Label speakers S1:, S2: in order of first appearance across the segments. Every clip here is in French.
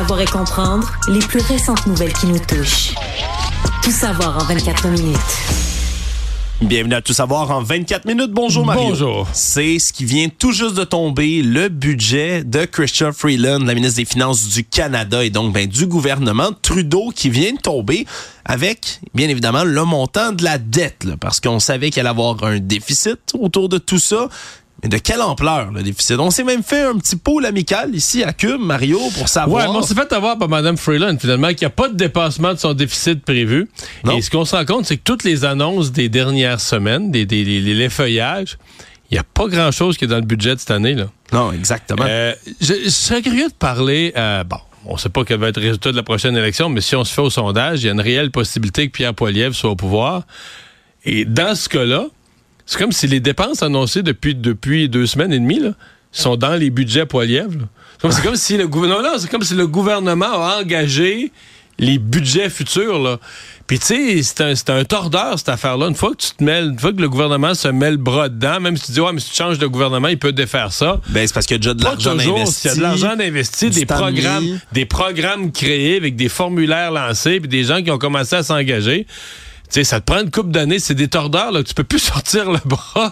S1: Savoir et comprendre les plus récentes nouvelles qui nous touchent. Tout savoir en 24 minutes.
S2: Bienvenue à Tout savoir en 24 minutes. Bonjour Mario.
S3: Bonjour.
S2: C'est ce qui vient tout juste de tomber, le budget de Chrystia Freeland, la ministre des Finances du Canada et donc du gouvernement Trudeau qui vient de tomber avec, bien évidemment, le montant de la dette, là, parce qu'on savait qu'il allait avoir un déficit autour de tout ça. Mais de quelle ampleur, le déficit? On s'est même fait un petit pôle amical ici à Cube, Mario, pour savoir...
S3: Ouais, mais on s'est fait avoir par Mme Freeland, finalement, qu'il n'y a pas de dépassement de son déficit prévu. Non. Et ce qu'on se rend compte, c'est que toutes les annonces des dernières semaines, les feuillages, il n'y a pas grand-chose qui est dans le budget de cette année, là.
S2: Non, exactement.
S3: Je serais curieux de parler... on ne sait pas quel va être le résultat de la prochaine élection, mais si on se fait au sondage, il y a une réelle possibilité que Pierre Poilievre soit au pouvoir. Et dans ce cas-là, c'est comme si les dépenses annoncées depuis 2 semaines et demie là, sont dans les budgets Poilievre. C'est comme si le gouvernement a engagé les budgets futurs. Là. Puis tu sais, c'est un tordeur cette affaire-là. Une fois que le gouvernement se met le bras dedans, même si tu dis mais si tu changes de gouvernement, il peut défaire ça.
S2: C'est parce qu'il y a déjà de l'argent investi.
S3: Il y a de l'argent investi, des programmes créés avec des formulaires lancés, puis des gens qui ont commencé à s'engager. Tu sais, ça te prend une couple d'années, c'est des tordeurs, là, tu peux plus sortir le bras.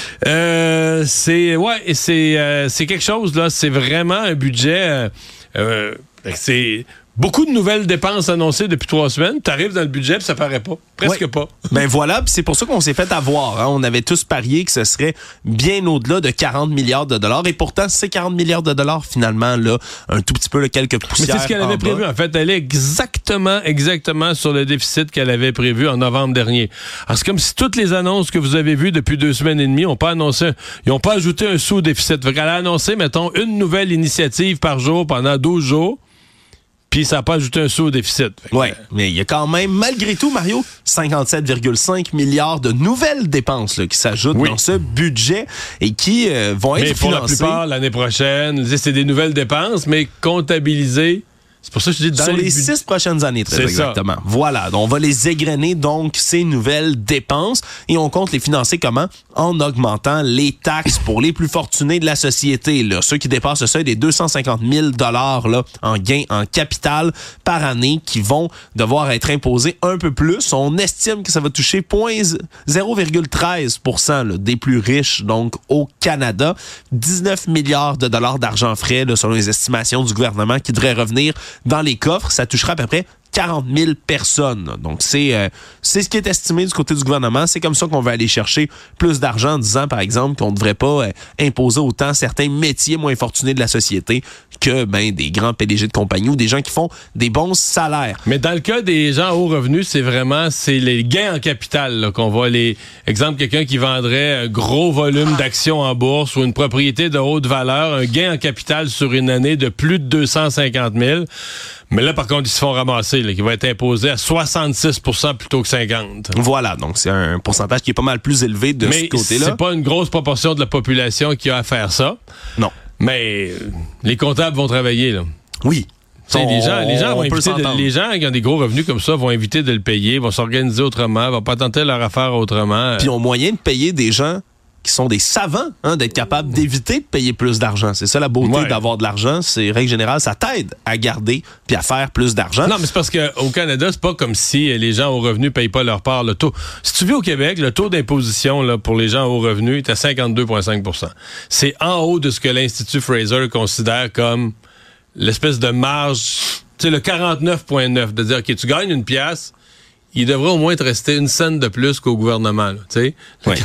S3: C'est quelque chose, là, c'est vraiment un budget, c'est beaucoup de nouvelles dépenses annoncées depuis 3 semaines. T'arrives dans le budget, puis ça paraît pas. Presque pas.
S2: Voilà, puis c'est pour ça qu'on s'est fait avoir. Hein. On avait tous parié que ce serait bien au-delà de 40 milliards de dollars. Et pourtant, c'est 40 milliards de dollars, finalement, là, un tout petit peu, là, quelques poussières.
S3: Mais c'est ce qu'elle avait prévu. En fait, elle est exactement sur le déficit qu'elle avait prévu en novembre dernier. Alors, c'est comme si toutes les annonces que vous avez vues depuis 2 semaines et demie n'ont pas ajouté un sous-déficit. Fait qu'elle a annoncé, mettons, une nouvelle initiative par jour pendant 12 jours. Puis ça n'a pas ajouté un sou au déficit.
S2: Oui, mais il y a quand même, malgré tout, Mario, 57,5 milliards de nouvelles dépenses là, qui s'ajoutent dans ce budget et qui vont être financées. Mais pour la plupart,
S3: l'année prochaine, c'est des nouvelles dépenses, mais comptabilisées. C'est pour ça que je dis
S2: sur les 6 prochaines années, très exactement. Ça. Voilà, donc on va les égrener, donc, ces nouvelles dépenses, et on compte les financer comment? En augmentant les taxes pour les plus fortunés de la société, là, ceux qui dépassent le seuil des 250 000 $ en gains en capital par année, qui vont devoir être imposés un peu plus. On estime que ça va toucher 0,13 % des plus riches, donc, au Canada. 19 milliards de dollars d'argent frais, là, selon les estimations du gouvernement, qui devraient revenir dans les coffres. Ça touchera à peu près 40 000 personnes. Donc, c'est ce qui est estimé du côté du gouvernement. C'est comme ça qu'on va aller chercher plus d'argent en disant, par exemple, qu'on ne devrait pas imposer autant certains métiers moins fortunés de la société que des grands PDG de compagnie ou des gens qui font des bons salaires.
S3: Mais dans le cas des gens à haut revenu, c'est les gains en capital là, qu'on voit. Exemple, quelqu'un qui vendrait un gros volume d'actions en bourse ou une propriété de haute valeur, un gain en capital sur une année de plus de 250 000. Mais là, par contre, ils se font ramasser, là, qui va être imposé à 66 % plutôt que 50.
S2: Voilà, donc c'est un pourcentage qui est pas mal plus élevé de ce côté-là.
S3: Mais c'est pas une grosse proportion de la population qui a à faire ça.
S2: Non.
S3: Mais les comptables vont travailler, là.
S2: Oui.
S3: Les gens vont éviter les gens qui ont des gros revenus comme ça vont éviter de le payer, vont s'organiser autrement, vont pas tenter leur affaire autrement.
S2: Puis ils ont moyen de payer des gens qui sont des savants, d'être capables d'éviter de payer plus d'argent. C'est ça la beauté d'avoir de l'argent. C'est, règle générale, ça t'aide à garder puis à faire plus d'argent.
S3: Non, mais c'est parce qu'au Canada, c'est pas comme si les gens aux revenus payent pas leur part. Le taux. Si tu vis au Québec, le taux d'imposition là, pour les gens aux revenus est à 52,5 %. C'est en haut de ce que l'Institut Fraser considère comme l'espèce de marge, tu sais, le 49,9, de dire, OK, tu gagnes une pièce, il devrait au moins te rester 1 cent de plus qu'au gouvernement. Tu sais,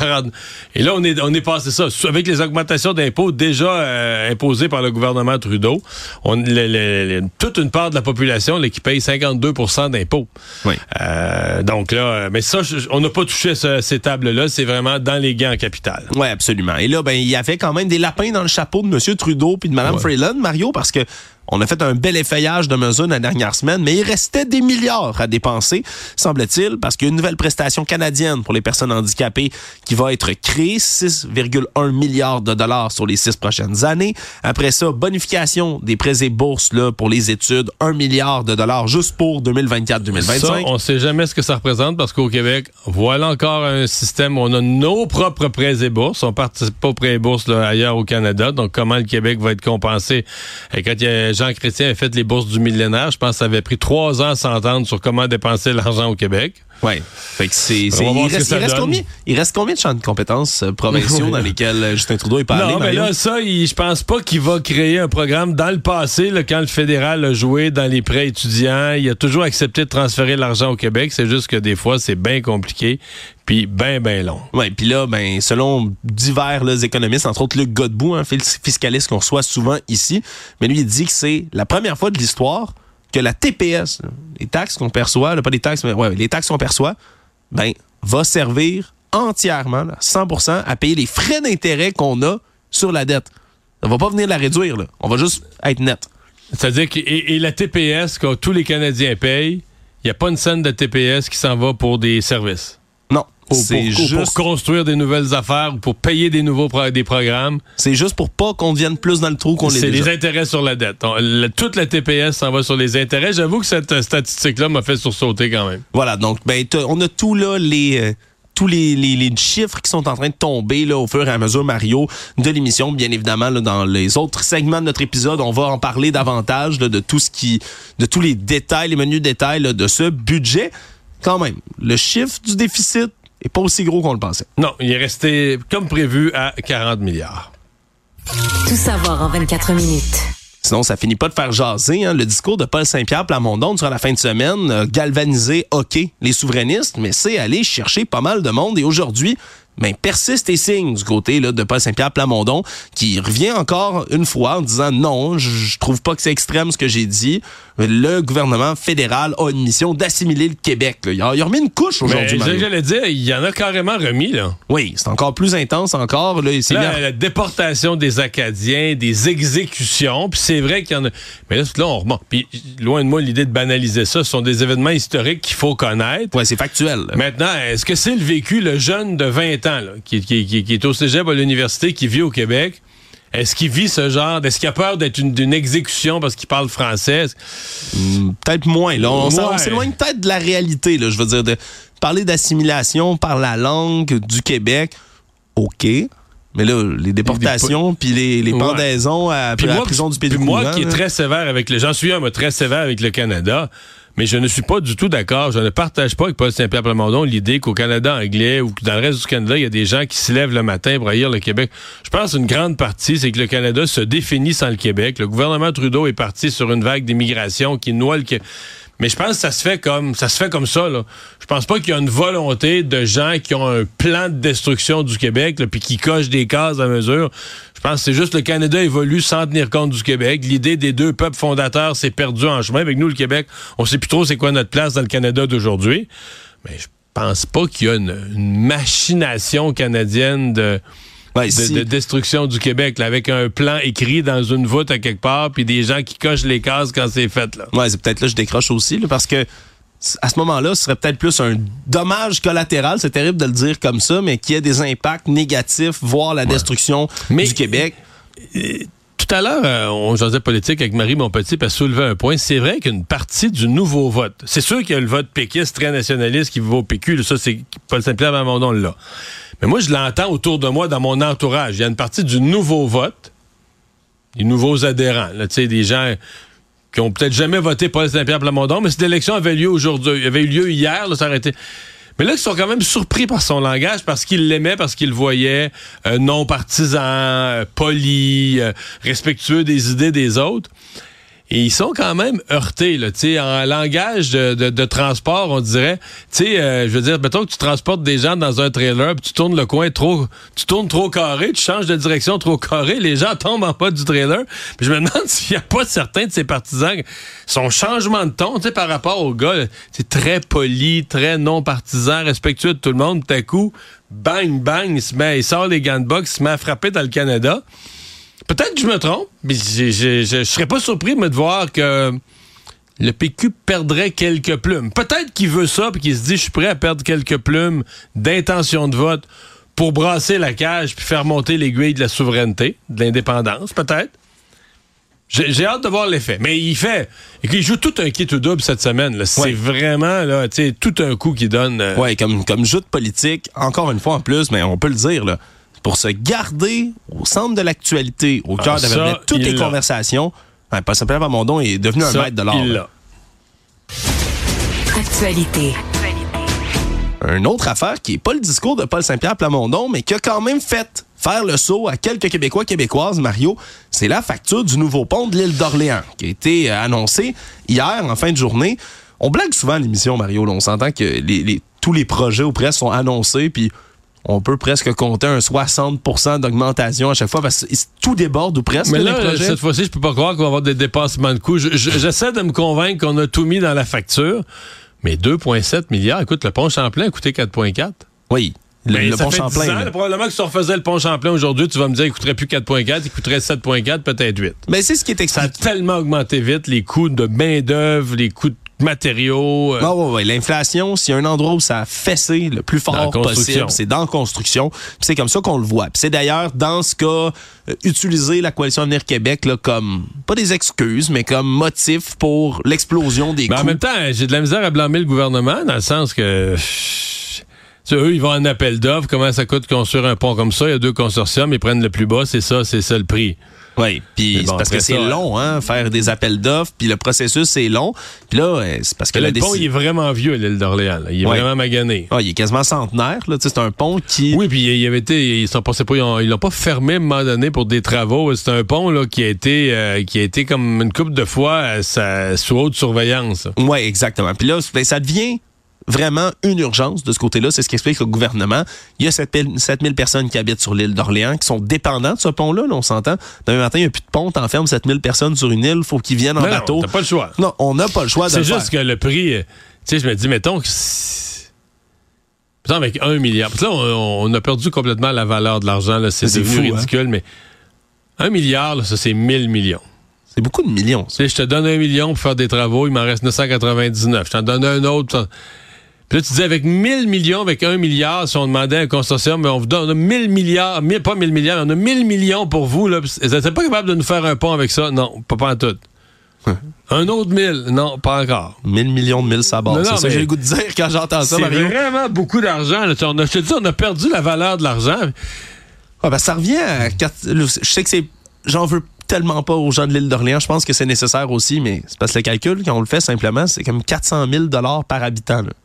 S3: Et là, on est passé ça. Avec les augmentations d'impôts déjà imposées par le gouvernement Trudeau, toute une part de la population là, qui paye 52 % d'impôts.
S2: Oui.
S3: Donc là, mais ça, on n'a pas touché ces tables-là. C'est vraiment dans les gains en capital.
S2: Oui, absolument. Et là, il y avait quand même des lapins dans le chapeau de M. Trudeau puis de Mme Freeland, Mario, parce que on a fait un bel effeuillage de mesures la dernière semaine, mais il restait des milliards à dépenser, semble-t-il, parce qu'il y a une nouvelle prestation canadienne pour les personnes handicapées qui va être créée, 6,1 milliards de dollars sur les 6 prochaines années. Après ça, bonification des prêts et bourses là, pour les études, 1 milliard de dollars juste pour 2024-2025.
S3: Ça, on ne sait jamais ce que ça représente parce qu'au Québec, voilà encore un système où on a nos propres prêts et bourses. On ne participe pas aux prêts et bourses là, ailleurs au Canada. Donc, comment le Québec va être compensé? Et quand Jean Chrétien avait fait les bourses du millénaire. Je pense que ça avait pris 3 ans à s'entendre sur comment dépenser l'argent au Québec.
S2: Oui. Fait que il reste combien de champs de compétences provinciaux dans lesquels Justin Trudeau est parlé?
S3: Non, mais là, je pense pas qu'il va créer un programme. Dans le passé, là, quand le fédéral a joué dans les prêts étudiants, il a toujours accepté de transférer l'argent au Québec. C'est juste que des fois, c'est bien compliqué puis bien long.
S2: Oui, puis là, selon divers économistes, entre autres Luc Godbout, fiscaliste qu'on reçoit souvent ici, mais lui, il dit que c'est la première fois de l'histoire que la TPS, les taxes qu'on perçoit, pas les taxes, mais les taxes qu'on perçoit, va servir entièrement, 100%, à payer les frais d'intérêt qu'on a sur la dette. Ça va pas venir la réduire, là. On va juste être net.
S3: C'est-à-dire que la TPS, que tous les Canadiens payent, il n'y a pas une scène de TPS qui s'en va pour des services.
S2: Non.
S3: Pour construire des nouvelles affaires, pour payer des programmes.
S2: C'est juste pour pas qu'on devienne plus dans le trou qu'on l'est déjà.
S3: C'est les intérêts sur la dette. Toute la TPS s'en va sur les intérêts. J'avoue que cette statistique-là m'a fait sursauter quand même.
S2: Voilà, donc on a tout là, tous les chiffres qui sont en train de tomber là, au fur et à mesure, Mario, de l'émission. Bien évidemment, là, dans les autres segments de notre épisode, on va en parler davantage là, de tous les détails, les menus détails là, de ce budget. Quand même, le chiffre du déficit est pas aussi gros qu'on le pensait.
S3: Non, il est resté, comme prévu, à 40 milliards.
S1: Tout savoir en 24 minutes.
S2: Sinon, ça finit pas de faire jaser. Le discours de Paul Saint-Pierre Plamondon durant la fin de semaine a galvanisé les souverainistes, mais c'est aller chercher pas mal de monde. Et aujourd'hui, persiste et signe du côté là, de Paul Saint-Pierre Plamondon, qui revient encore une fois en disant non, je trouve pas que c'est extrême ce que j'ai dit. Le gouvernement fédéral a une mission d'assimiler le Québec. Là. Il a remis une couche aujourd'hui.
S3: Mais j'allais dire, il y en a carrément remis, là.
S2: Oui, c'est encore plus intense encore. Là,
S3: la déportation des Acadiens, des exécutions, puis c'est vrai qu'il y en a... Mais là on remonte. Puis loin de moi l'idée de banaliser ça, ce sont des événements historiques qu'il faut connaître.
S2: Oui, c'est factuel. Là.
S3: Maintenant, est-ce que c'est le vécu, le jeune de 20 ans, là, qui est au cégep à l'université, qui vit au Québec? Est-ce qu'il vit ce genre... Est-ce qu'il a peur d'être d'une exécution parce qu'il parle français?
S2: Peut-être moins. Là. On s'éloigne peut-être de la réalité. Là. Je veux dire, de parler d'assimilation par la langue du Québec, OK. Mais là, les déportations puis les pendaisons à la prison du Pays-du-Courant...
S3: Moi qui est très sévère avec j'en suis très sévère avec le Canada... Mais je ne suis pas du tout d'accord. Je ne partage pas avec Paul Saint-Pierre Plamondon l'idée qu'au Canada anglais ou que dans le reste du Canada, il y a des gens qui se lèvent le matin pour haïr le Québec. Je pense qu'une grande partie, c'est que le Canada se définit sans le Québec. Le gouvernement Trudeau est parti sur une vague d'immigration qui noie le Québec. Mais je pense que ça se fait comme ça, là. Je pense pas qu'il y a une volonté de gens qui ont un plan de destruction du Québec, là, puis qui cochent des cases à mesure. Je pense que c'est juste le Canada évolue sans tenir compte du Québec. L'idée des deux peuples fondateurs s'est perdue en chemin. Avec nous, le Québec, on sait plus trop c'est quoi notre place dans le Canada d'aujourd'hui. Mais je pense pas qu'il y a une machination canadienne de destruction du Québec, là, avec un plan écrit dans une voûte à quelque part, puis des gens qui cochent les cases quand c'est fait. Là.
S2: Ouais, c'est peut-être là que je décroche aussi, là, parce que à ce moment-là, ce serait peut-être plus un dommage collatéral, c'est terrible de le dire comme ça, mais qu'il y ait des impacts négatifs, voire la destruction du Québec.
S3: Tout à l'heure, on jasait politique avec Marie Montpetit, puis elle soulevait un point. C'est vrai qu'une partie du nouveau vote, c'est sûr qu'il y a le vote péquiste très nationaliste qui va au PQ, là, ça c'est Paul Saint-Pierre Plamondon là. Mais moi, je l'entends autour de moi, dans mon entourage. Il y a une partie du nouveau vote, des nouveaux adhérents, là, tu sais, des gens qui ont peut-être jamais voté Paul Saint-Pierre Plamondon, mais cette élection avait lieu aujourd'hui, avait eu lieu hier, là, ça aurait été... Mais là, ils sont quand même surpris par son langage, parce qu'ils l'aimaient, parce qu'ils le voyaient non partisan, poli, respectueux des idées des autres. Et ils sont quand même heurtés, là, tu sais, en langage de transport, on dirait. Tu sais, je veux dire, mettons que tu transportes des gens dans un trailer, puis tu tournes le coin tu tournes trop carré, tu changes de direction trop carré, les gens tombent en bas du trailer. Puis je me demande s'il n'y a pas certains de ces partisans, son changement de ton, tu sais, par rapport au gars, c'est très poli, très non partisan, respectueux de tout le monde, tout à coup, bang, bang, il sort les gants de boxe, il se met à frapper dans le Canada. Peut-être que je me trompe, mais je serais pas surpris de voir que le PQ perdrait quelques plumes. Peut-être qu'il veut ça, puis qu'il se dit, je suis prêt à perdre quelques plumes d'intention de vote pour brasser la cage puis faire monter l'aiguille de la souveraineté, de l'indépendance, peut-être. J'ai hâte de voir l'effet. Mais il joue tout un kit ou double cette semaine. Là. C'est vraiment là, tout un coup qu'il donne.
S2: Oui, comme joute politique, encore une fois en plus, mais on peut le dire, là. Pour se garder au centre de l'actualité, au cœur de toutes les conversations, Ouais, Paul Saint-Pierre Plamondon est devenu un maître de l'art.
S3: Il l'a.
S1: Actualité.
S2: Une autre affaire qui n'est pas le discours de Paul Saint-Pierre Plamondon, mais qui a quand même fait faire le saut à quelques Québécois, Québécoises, Mario, c'est la facture du nouveau pont de l'île d'Orléans, qui a été annoncée hier, en fin de journée. On blague souvent à l'émission, Mario. Là, on s'entend que tous les projets ou presque sont annoncés, puis on peut presque compter un 60% d'augmentation à chaque fois, parce que tout déborde ou presque.
S3: Mais là,
S2: les projets.
S3: cette fois-ci, je peux pas croire qu'on va avoir des dépassements de coûts. J'essaie de me convaincre qu'on a tout mis dans la facture, mais 2,7 milliards, écoute, le pont Champlain a coûté 4,4.
S2: Oui. Le pont Champlain. 10
S3: ans, probablement que si on refaisait le pont Champlain aujourd'hui, tu vas me dire qu'il coûterait plus 4,4, il coûterait 7,4, peut-être 8.
S2: Mais c'est ce qui est expliqué.
S3: Ça a tellement augmenté vite, les coûts de main-d'œuvre, les coûts de matériaux.
S2: Oui. L'inflation, s'il y a un endroit où ça a fessé le plus fort possible, c'est dans la construction. Puis c'est comme ça qu'on le voit. Puis c'est d'ailleurs dans ce cas utiliser la Coalition Avenir Québec là, comme, pas des excuses, mais comme motif pour l'explosion des coûts.
S3: En même temps, j'ai de la misère à blâmer le gouvernement, dans le sens que... eux, ils vont en appel d'offres. Comment ça coûte construire un pont comme ça? Il y a 2 consortiums, ils prennent le plus bas, c'est ça le prix.
S2: Oui, puis c'est parce que c'est long, faire des appels d'offres, puis le processus, c'est long. Puis là, c'est parce que
S3: le pont, il est vraiment vieux, l'île d'Orléans. Là. Il est vraiment magané.
S2: Il est quasiment centenaire. Là. C'est un pont qui...
S3: Oui, puis il avait été... Ils l'ont pas fermé à un moment donné pour des travaux. C'est un pont là, qui a été comme une couple de fois sous haute surveillance.
S2: Oui, exactement. Puis là, ça devient... vraiment une urgence de ce côté-là. C'est ce qu'explique le gouvernement. Il y a 7000 personnes qui habitent sur l'île d'Orléans qui sont dépendants de ce pont-là. Là, on s'entend. Demain matin, il n'y a plus de pont. T'enfermes 7000 personnes sur une île. Il faut qu'ils viennent en bateau.
S3: Non, t'as pas le choix.
S2: Non, on n'a pas le choix de le faire.
S3: C'est juste que le prix... Tu sais, je me dis, mettons... avec 1 milliard... Là, on a perdu complètement la valeur de l'argent. Là, c'est devenu ridicule, mais 1 milliard, là, ça, c'est 1000 millions.
S2: C'est beaucoup de millions.
S3: Je te donne 1 million pour faire des travaux. Il m'en reste 999. Je t'en donne un autre... Puis là, tu dis, avec 1000 millions, avec 1 milliard, si on demandait à un consortium, mais on vous donne 1000 milliards, pas 1000 milliards, on a 1000 millions pour vous. Là. Vous n'êtes pas capable de nous faire un pont avec ça? Non, pas en tout. Un autre 1000? Non, pas encore.
S2: 1000 millions de 1000 sabords. C'est ça que j'ai le goût de dire quand j'entends ça, Mario.
S3: C'est vraiment beaucoup d'argent. Là. Je te dis, on a perdu la valeur de l'argent.
S2: Ça revient à... Je sais que c'est... J'en veux tellement pas aux gens de l'île d'Orléans. Je pense que c'est nécessaire aussi, mais c'est parce que le calcul, quand on le fait simplement, c'est comme 400 000 $ par habitant. Là.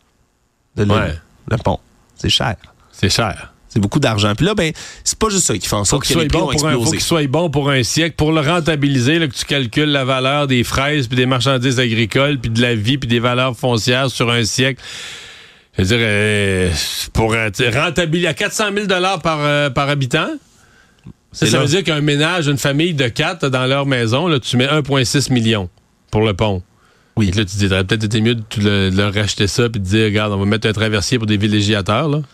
S2: Le pont. C'est cher.
S3: C'est cher.
S2: C'est beaucoup d'argent. Puis là, c'est pas juste ça qui fait en sorte que les prix ont explosé.
S3: Faut qu'il soit bon pour un siècle. Pour le rentabiliser, là, que tu calcules la valeur des fraises, puis des marchandises agricoles, puis de la vie, puis des valeurs foncières sur un siècle. Je veux dire, pour rentabiliser à 400 000 $ par habitant, ça veut dire qu'un ménage, une famille de 4 dans leur maison, là, tu mets 1,6 million pour le pont. Oui. Et là, tu dis, t'aurais peut-être été mieux de leur racheter ça puis de dire, regarde, on va mettre un traversier pour des villégiateurs, là.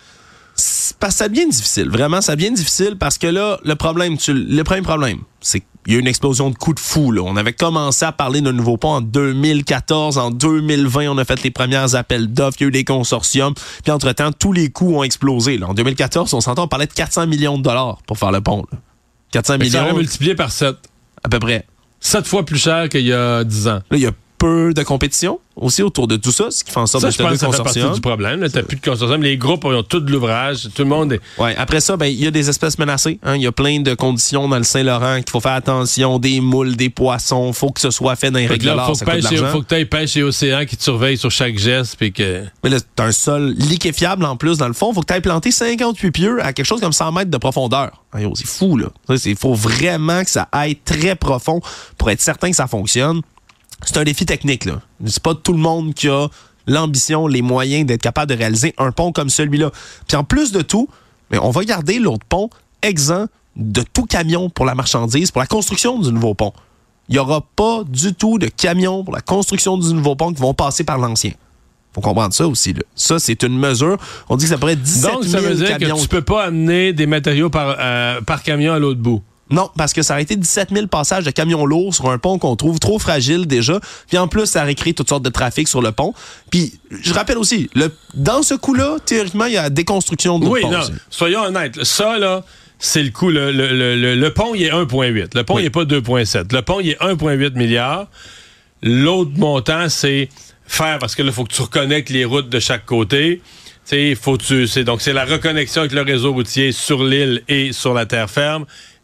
S2: Ça devient difficile. Vraiment, ça devient difficile parce que là, le premier problème, c'est qu'il y a une explosion de coûts de fou. Là. On avait commencé à parler d'un nouveau pont en 2014. En 2020, on a fait les premiers appels d'offres. Il y a eu des consortiums. Puis entre-temps, tous les coûts ont explosé. Là. En 2014, on s'entend, on parlait de 400 millions de $ pour faire le pont. Là. 400 millions.
S3: Ça aurait multiplié par 7.
S2: À peu près.
S3: 7 fois plus cher qu'il y a 10 ans.
S2: Là, il y a peu de compétition aussi autour de tout ça, ce qui fait en sorte de
S3: je pense que ça fait partie du problème. T'as plus de consortium. Les groupes ont tout de l'ouvrage. Tout le monde est...
S2: Ouais. Après ça, il y a des espèces menacées. Il y a plein de conditions dans le Saint-Laurent qu'il faut faire attention. Des moules, des poissons. Faut que ce soit fait dans les règles de l'art.
S3: Faut que tu ailles pêche et océan qui te surveille sur chaque geste. Puis que...
S2: Mais là, t'as un sol liquéfiable en plus dans le fond. Faut que tu ailles planter 58 pieux à quelque chose comme 100 mètres de profondeur. C'est fou, là. Il faut vraiment que ça aille très profond pour être certain que ça fonctionne. C'est un défi technique, là. C'est pas tout le monde qui a l'ambition, les moyens d'être capable de réaliser un pont comme celui-là. Puis en plus de tout, on va garder l'autre pont exempt de tout camion pour la marchandise, pour la construction du nouveau pont. Il n'y aura pas du tout de camions pour la construction du nouveau pont qui vont passer par l'ancien. Faut comprendre ça aussi, là. Ça, c'est une mesure. On dit que ça pourrait être 17 000 camions.
S3: Donc, ça veut dire que tu peux pas amener des matériaux par camion à l'autre bout.
S2: Non, parce que ça aurait été 17 000 passages de camions lourds sur un pont qu'on trouve trop fragile déjà. Puis en plus, ça aurait créé toutes sortes de trafic sur le pont. Puis je rappelle aussi, dans ce coup-là, théoriquement, il y a la déconstruction de notre pont. Oui, non,
S3: soyons honnêtes. Ça, là, c'est le coût. Le pont, il est 1,8. Le pont, il n'est pas 2,7. Le pont, il est 1,8 milliard. L'autre montant, c'est faire, parce que là, il faut que tu reconnectes les routes de chaque côté. Donc, c'est la reconnexion avec le réseau routier sur l'île et sur la terre ferme.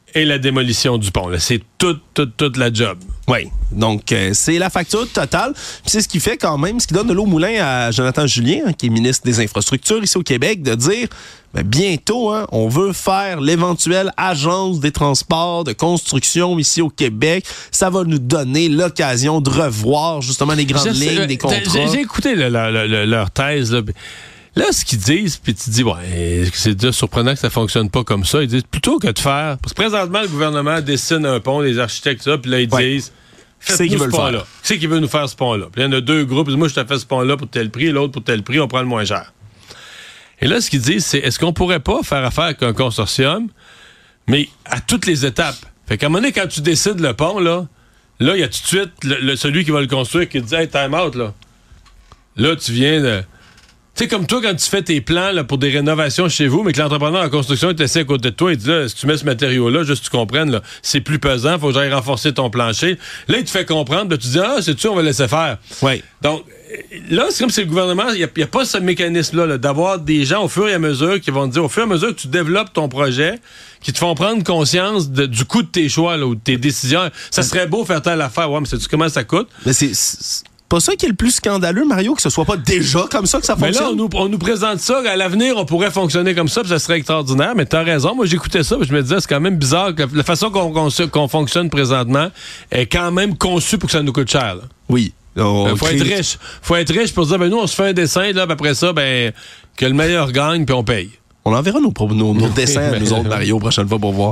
S3: et la démolition du pont. Là. C'est toute la job.
S2: Oui, donc c'est la facture totale. Puis c'est ce qui fait quand même, ce qui donne de l'eau au moulin à Jonathan Julien, qui est ministre des Infrastructures ici au Québec, de dire bientôt, on veut faire l'éventuelle agence des transports de construction ici au Québec. Ça va nous donner l'occasion de revoir justement les grandes lignes des contrats.
S3: J'ai écouté leur thèse, là. Là, ce qu'ils disent, puis tu dis, c'est déjà surprenant que ça fonctionne pas comme ça. Ils disent, plutôt que de faire... Parce que présentement, le gouvernement dessine un pont, les architectes, ça, puis là, ils disent, faites-nous ce pont-là. Qui c'est qui veut nous faire ce pont-là? Puis il y en a deux groupes. Moi, je te fais ce pont-là pour tel prix, l'autre pour tel prix, on prend le moins cher. Et là, ce qu'ils disent, c'est, est-ce qu'on pourrait pas faire affaire avec un consortium, mais à toutes les étapes? Fait qu'à un moment donné, quand tu décides le pont, là, il y a tout de suite celui qui va le construire qui te dit, hey, time out, là. Là, tu viens de... Tu sais, comme toi, quand tu fais tes plans là, pour des rénovations chez vous, mais que l'entrepreneur en construction est assis à côté de toi, il dit, là, si tu mets ce matériau-là, juste que tu comprennes, là, c'est plus pesant, faut que j'aille renforcer ton plancher. Là, il te fait comprendre, là, tu dis, c'est-tu, on va laisser faire.
S2: Oui.
S3: Donc, là, c'est comme si le gouvernement, il n'y a pas ce mécanisme-là, là, d'avoir des gens au fur et à mesure qui vont te dire, au fur et à mesure que tu développes ton projet, qui te font prendre conscience du coût de tes choix, là, ou de tes décisions. Ça serait beau faire telle affaire, ouais, mais sais-tu comment ça coûte?
S2: Mais c'est pas ça qui est le plus scandaleux, Mario, que ce soit pas déjà comme ça que ça fonctionne.
S3: Mais là, on nous présente ça, à l'avenir, on pourrait fonctionner comme ça, puis ça serait extraordinaire, mais t'as raison. Moi, j'écoutais ça, puis je me disais, c'est quand même bizarre que la façon qu'on fonctionne présentement est quand même conçue pour que ça nous coûte cher. Là.
S2: Oui.
S3: Faut être riche pour dire, nous, on se fait un dessin, là, puis après ça, que le meilleur gagne, puis on paye.
S2: On enverra nos dessins à nous autres, Mario, prochaine fois pour voir.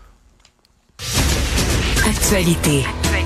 S1: Actualité.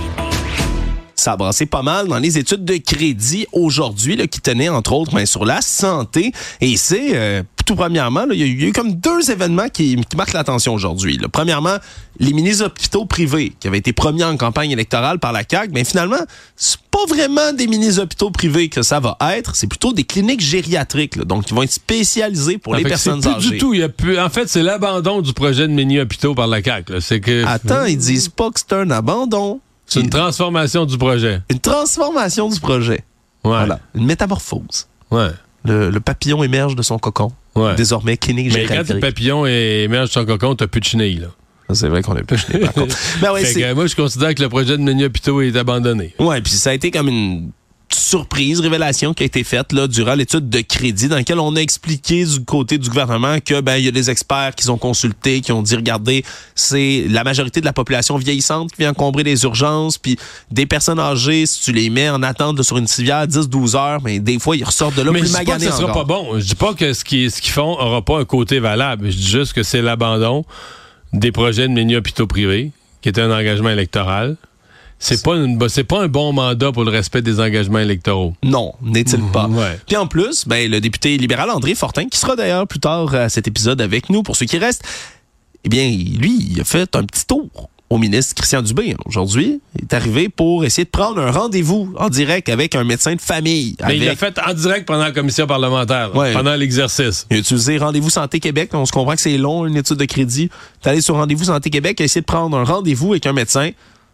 S2: Ça a brassé pas mal dans les études de crédit aujourd'hui, là, qui tenaient entre autres sur la santé. Et c'est, tout premièrement, il y a eu comme deux événements qui marquent l'attention aujourd'hui. Là. Premièrement, les mini-hôpitaux privés qui avaient été promis en campagne électorale par la CAQ, mais finalement, c'est pas vraiment des mini-hôpitaux privés que ça va être, c'est plutôt des cliniques gériatriques, là, donc qui vont être spécialisées pour les personnes âgées.
S3: Du tout, en fait, c'est l'abandon du projet de mini-hôpitaux par la CAQ. Là. C'est que...
S2: Attends, ils disent pas que c'est un abandon.
S3: C'est une transformation du projet.
S2: Une transformation du projet.
S3: Ouais.
S2: Voilà. Une métamorphose.
S3: Ouais.
S2: Le papillon émerge de son cocon. Ouais. Désormais, clinique gériatrique.
S3: Mais quand le papillon émerge de son cocon, t'as plus de chenilles, là.
S2: C'est vrai qu'on a plus de chenilles, par contre. Ben ouais,
S3: moi, je considère que le projet de mini-hôpitaux est abandonné.
S2: Ouais, puis ça a été comme une surprise, révélation qui a été faite là, durant l'étude de crédit dans laquelle on a expliqué du côté du gouvernement que il y a des experts qui ont consulté, qui ont dit, regardez, c'est la majorité de la population vieillissante qui vient encombrer les urgences, puis des personnes âgées, si tu les mets en attente là, sur une civière 10-12 heures, mais des fois, ils ressortent de là plus maganés encore.
S3: Mais je dis pas que ce sera pas bon. Je dis pas que ce qu'ils font aura pas un côté valable. Je dis juste que c'est l'abandon des projets de mini-hôpitaux privés, qui était un engagement électoral. C'est pas un bon mandat pour le respect des engagements électoraux.
S2: Non, n'est-il pas.
S3: Ouais.
S2: Puis en plus, le député libéral André Fortin, qui sera d'ailleurs plus tard à cet épisode avec nous, pour ceux qui restent, eh bien, lui, il a fait un petit tour au ministre Christian Dubé. Aujourd'hui, il est arrivé pour essayer de prendre un rendez-vous en direct avec un médecin de famille.
S3: Mais il l'a fait en direct pendant la commission parlementaire, pendant l'exercice.
S2: Il a utilisé Rendez-vous Santé Québec. On se comprend que c'est long, une étude de crédit. Il est allé sur Rendez-vous Santé Québec, il a essayé de prendre un rendez-vous avec un médecin.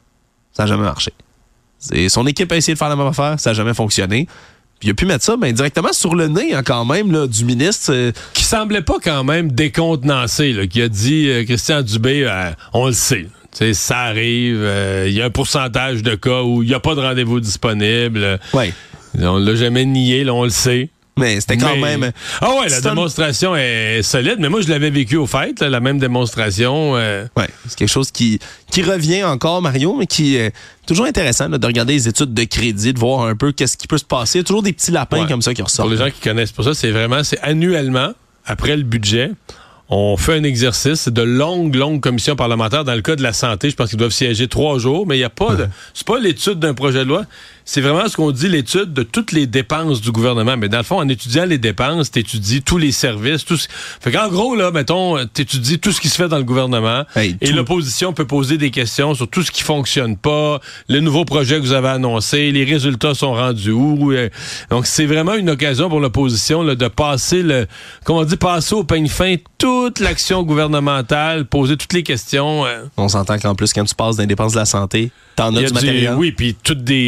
S2: Ça n'a jamais marché. Son équipe a essayé de faire la même affaire, ça n'a jamais fonctionné. Puis il a pu mettre ça directement sur le nez quand même là, du ministre.
S3: Qui semblait pas quand même décontenancé, là, qui a dit Christian Dubé, on le sait. Ça arrive, il y a un pourcentage de cas où il n'y a pas de rendez-vous disponible.
S2: Ouais.
S3: On ne l'a jamais nié, là, on le sait.
S2: Mais c'était quand même...
S3: Ah ouais, la démonstration est solide, mais moi, je l'avais vécu au fait, là, la même démonstration.
S2: Ouais, c'est quelque chose qui revient encore, Mario, mais qui est toujours intéressant là, de regarder les études de crédit, de voir un peu qu'est-ce qui peut se passer. Toujours des petits lapins comme ça qui ressortent.
S3: Pour les gens qui connaissent pas ça, c'est annuellement, après le budget, on fait un exercice de longues commissions parlementaires. Dans le cas de la santé, je pense qu'ils doivent siéger 3 jours, mais il n'y a pas c'est pas l'étude d'un projet de loi. C'est vraiment ce qu'on dit, l'étude de toutes les dépenses du gouvernement. Mais dans le fond, en étudiant les dépenses, t'étudies tous les services, Fait qu'en gros, là, mettons, t'étudies tout ce qui se fait dans le gouvernement. Et l'opposition peut poser des questions sur tout ce qui fonctionne pas, le nouveau projet que vous avez annoncé, les résultats sont rendus où. Donc, c'est vraiment une occasion pour l'opposition là, de passer passer au peigne fin toute l'action gouvernementale, poser toutes les questions.
S2: On s'entend qu'en plus, quand tu passes dans les dépenses de la santé, t'en as du matériel.
S3: Oui, puis toutes des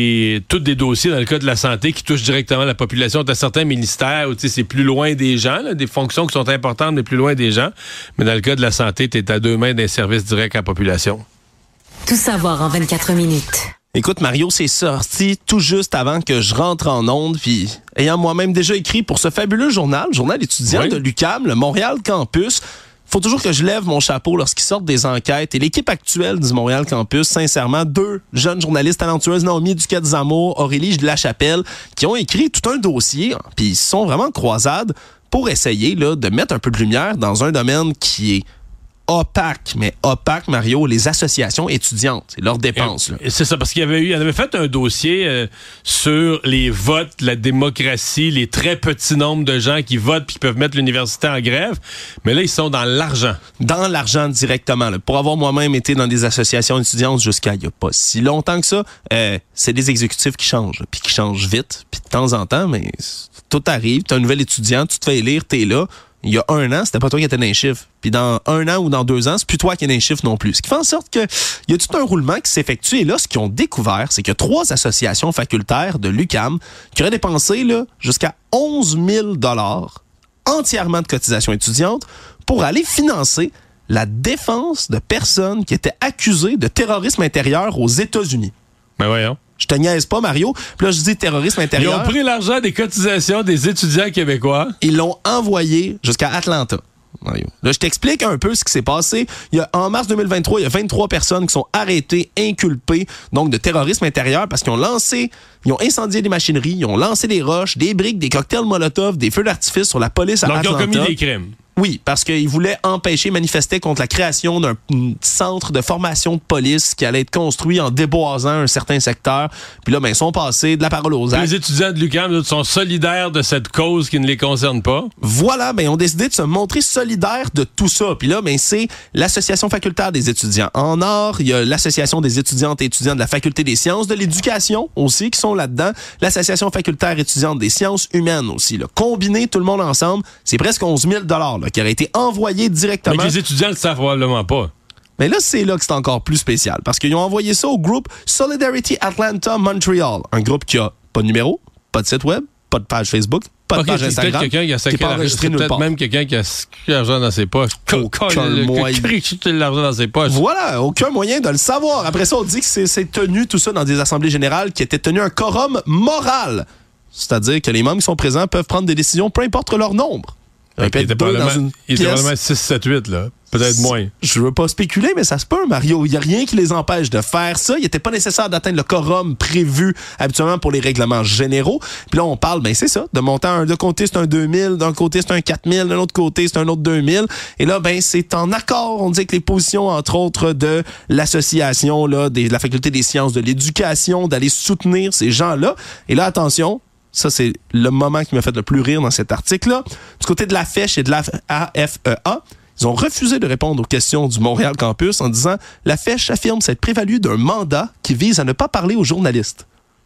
S3: tous des dossiers dans le cas de la santé qui touchent directement la population. Tu as certains ministères où c'est plus loin des gens, là, des fonctions qui sont importantes, mais plus loin des gens. Mais dans le cas de la santé, tu es à 2 mains d'un service direct à la population.
S1: Tout savoir en 24 minutes.
S2: Écoute, Mario, c'est sorti tout juste avant que je rentre en onde, puis ayant moi-même déjà écrit pour ce fabuleux journal étudiant de l'UQAM, le Montréal Campus. Faut toujours que je lève mon chapeau lorsqu'ils sortent des enquêtes. Et l'équipe actuelle du Montréal Campus, sincèrement, 2 jeunes journalistes talentueuses, Naomi Duquette-Zamour, Aurélie Lachapelle, qui ont écrit tout un dossier, puis ils sont vraiment en croisade pour essayer là, de mettre un peu de lumière dans un domaine qui est opaque, Mario, les associations étudiantes et leurs dépenses.
S3: C'est ça, parce qu'il y avait fait un dossier sur les votes, la démocratie, les très petits nombres de gens qui votent puis qui peuvent mettre l'université en grève. Mais là, ils sont dans l'argent. Dans l'argent directement. Là. Pour avoir moi-même été dans des associations étudiantes jusqu'à il n'y a pas si longtemps que ça, c'est des exécutifs qui changent, puis qui changent vite, puis de temps en temps, mais tout arrive, tu es un nouvel étudiant, tu te fais élire, tu es là. Il y a 1 an, c'était pas toi qui étais dans les chiffres. Puis dans 1 an ou dans 2 ans, c'est plus toi qui es dans les chiffres non plus. Ce qui fait en sorte qu'il y a tout un roulement qui s'effectue. Et là, ce qu'ils ont découvert, c'est qu'il y a 3 associations facultaires de l'UQAM qui auraient dépensé là, jusqu'à 11 000 $ entièrement de cotisations étudiantes pour aller financer la défense de personnes qui étaient accusées de terrorisme intérieur aux États-Unis. Ben voyons. Je te niaise pas, Mario. Puis là, je dis terrorisme intérieur. Ils ont pris l'argent des cotisations des étudiants québécois. Ils l'ont envoyé jusqu'à Atlanta. Mario. Là, je t'explique un peu ce qui s'est passé. En mars 2023, il y a 23 personnes qui sont arrêtées, inculpées donc de terrorisme intérieur parce qu'ils ont incendié des machineries, ils ont lancé des roches, des briques, des cocktails Molotov, des feux d'artifice sur la police à Atlanta. Donc, ils ont commis des crimes. Oui, parce qu'ils voulaient manifester contre la création d'un centre de formation de police qui allait être construit en déboisant un certain secteur. Puis là, ils sont passés de la parole aux actes. Les étudiants de l'UQAM sont solidaires de cette cause qui ne les concerne pas. Voilà, ils ont décidé de se montrer solidaires de tout ça. Puis là, c'est l'Association facultaire des étudiants en art. Il y a l'Association des étudiantes et étudiants de la Faculté des sciences de l'éducation aussi qui sont là-dedans. L'Association facultaire étudiante des sciences humaines aussi. Là. Combiné, tout le monde ensemble, c'est presque 11 000 $ qui aurait été envoyé directement. Mais les étudiants ne le savent probablement pas. Mais là, c'est là que c'est encore plus spécial. Parce qu'ils ont envoyé ça au groupe Solidarity Atlanta Montreal. Un groupe qui a pas de numéro, pas de site web, pas de page Facebook, pas de page Instagram. Peut-être quelqu'un qui a sacré peut-être même quelqu'un qui a l'argent dans ses poches. Aucun moyen. L'argent dans ses poches. Voilà, aucun moyen de le savoir. Après ça, on dit que c'est tenu tout ça dans des assemblées générales qui étaient tenues un quorum moral. C'est-à-dire que les membres qui sont présents peuvent prendre des décisions, peu importe leur nombre. Il était probablement 6, 7, 8, là. Peut-être moins. Je veux pas spéculer, mais ça se peut, Mario. Il n'y a rien qui les empêche de faire ça. Il n'était pas nécessaire d'atteindre le quorum prévu habituellement pour les règlements généraux. Puis là, on parle, c'est ça, de montant. D'un côté, c'est un 2000, d'un côté, c'est un 4000, d'un autre côté, c'est un autre 2000. Et là, c'est en accord, on dit, que les positions, entre autres, de l'association là, de la Faculté des sciences de l'éducation, d'aller soutenir ces gens-là. Et là, attention, ça, c'est le moment qui m'a fait le plus rire dans cet article-là. Du côté de la FECH et de la AFEA, ils ont refusé de répondre aux questions du Montréal Campus en disant « La FECH affirme s'être prévalue d'un mandat qui vise à ne pas parler aux journalistes. »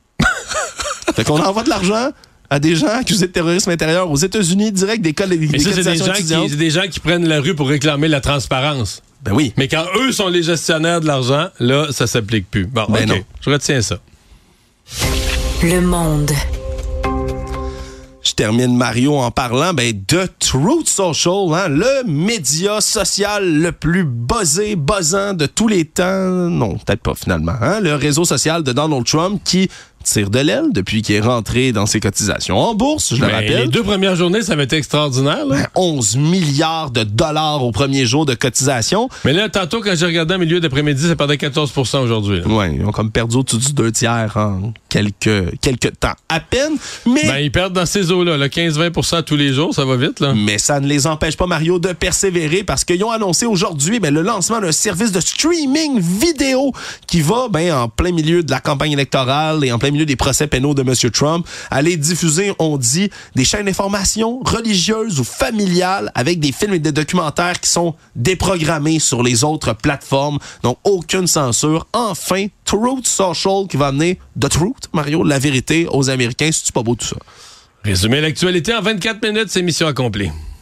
S3: Fait qu'on envoie de l'argent à des gens accusés de terrorisme intérieur aux États-Unis, direct des cas des cotisations étudiantes. C'est des gens qui prennent la rue pour réclamer la transparence. Ben oui. Mais quand eux sont les gestionnaires de l'argent, là, ça s'applique plus. Bon, OK, non. Je retiens ça.
S1: Le Monde.
S2: Je termine, Mario, en parlant de Truth Social, le média social le plus buzzant de tous les temps. Non, peut-être pas finalement. Le réseau social de Donald Trump qui tire de l'aile depuis qu'il est rentré dans ses cotisations en bourse, je le rappelle.
S3: Les 2 premières journées, ça avait été extraordinaire. Là.
S2: 11 milliards de dollars au premier jour de cotisation.
S3: Mais là, tantôt, quand j'ai regardé en milieu d'après-midi, ça perdait 14 % aujourd'hui.
S2: Oui, ils ont comme perdu au-dessus du 2 tiers en quelques temps à peine. Mais
S3: ils perdent dans ces eaux-là, 15-20 % tous les jours, ça va vite. Là.
S2: Mais ça ne les empêche pas, Mario, de persévérer parce qu'ils ont annoncé aujourd'hui le lancement d'un service de streaming vidéo qui va en plein milieu de la campagne électorale et en plein milieu des procès pénaux de M. Trump, aller diffuser, on dit, des chaînes d'information religieuses ou familiales avec des films et des documentaires qui sont déprogrammés sur les autres plateformes. Donc, aucune censure. Enfin, Truth Social qui va amener The Truth, Mario, la vérité aux Américains. C'est-tu pas beau tout ça?
S3: Résumer l'actualité en 24 minutes, c'est mission accomplie.